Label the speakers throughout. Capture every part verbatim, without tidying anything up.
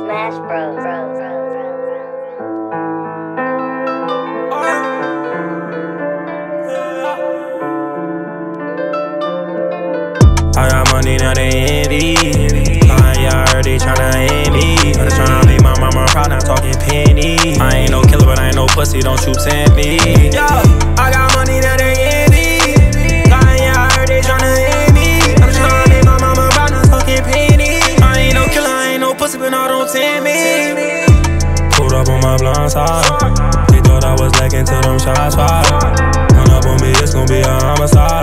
Speaker 1: Smash Bros.
Speaker 2: I got money, now they envy. I y'all heard they tryna end me. I'm just tryna make my mama proud, not talking penny. I ain't no killer, but I ain't no pussy, don't you tempt me. Yo, I got money, now they envy. I y'all heard they tryna end me. I'm just tryna make my mama proud, not talking penny. I ain't no killer, I ain't no pussy, but no, don't tempt me. Pulled up on my blind side. They thought I was lacking till them shots fired. Run up on me, it's gon' be a homicide.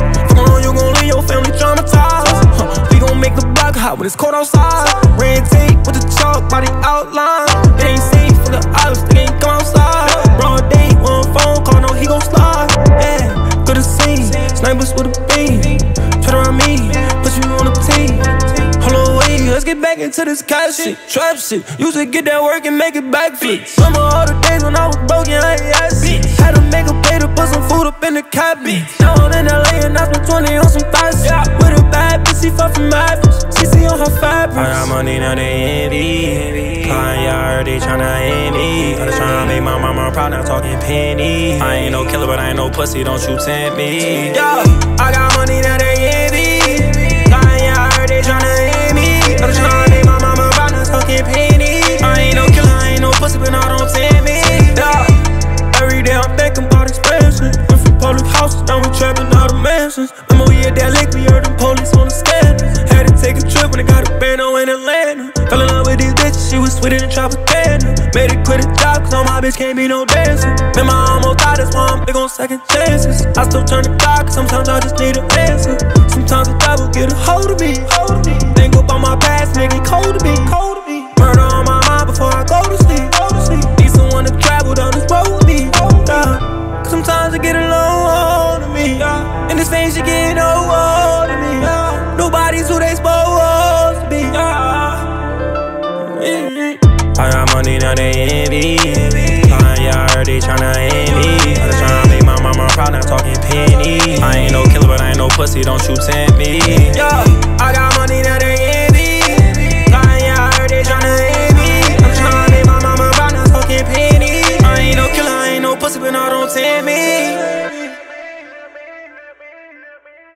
Speaker 2: You gon' leave your family traumatized. Huh. We gon' make the block hot when it's cold outside. Red tape with the chalk by the outline. It ain't safe for the olives, they ain't come outside. Broad day, one phone call, no he gon' slide. Yeah, good to see. Snipers with a beam. Try to run me, put you on the team. Hold on, wait, let's get back into this cash shit. Trap shit, used to get that work and make it backflip. Remember all the days when I was broken, I ain't ass it. Had to make a pay to put some food up in the cabin. Now I'm in L A and I spent twenty on some thighs. Yeah. With a bad bitch, she fuck from Memphis. C C on her fabric. I got money, now they envy. Client, y'all heard they tryna end me. I'm just tryna make my mama proud, not talking penny. I ain't no killer, but I ain't no pussy, don't you tempt me. Yo, I got money, now they envy. Client, y'all heard they tryna end me. I'm just tryna make my mama proud, not talking penny. I ain't no killer, I ain't no pussy, but no, don't tempt me. Yo, every day I'm thinking about expenses. Went from public houses, now we trapping out of mansions. Remember we at that lake, we heard them police on the scanners. Had to take a trip when I got a bando in Atlanta. Fell in love with these bitches, she was sweeter than Tropicana. Made it quit a job, cause on my bitch can't be no dancer. Man, my almost died, that's why I'm big on second chances. I still turn the clock, cause sometimes I just need an answer. Sometimes the devil get a hold of me, hold of me. Think about my past, make it cold to me, cold to me. Murder on my mind before I go to sleep, go to sleep. Need someone to travel down this road with me, yeah. Cause sometimes I get a low on me, yeah. And this thing she getting old to me, yeah. Nobody's who they supposed to be, yeah. I got money, now they envy. Client, y'all heard they tryna end me. I'm just tryna make my mama proud, not talking penny. I ain't no killer, but I ain't no pussy, don't you tempt me.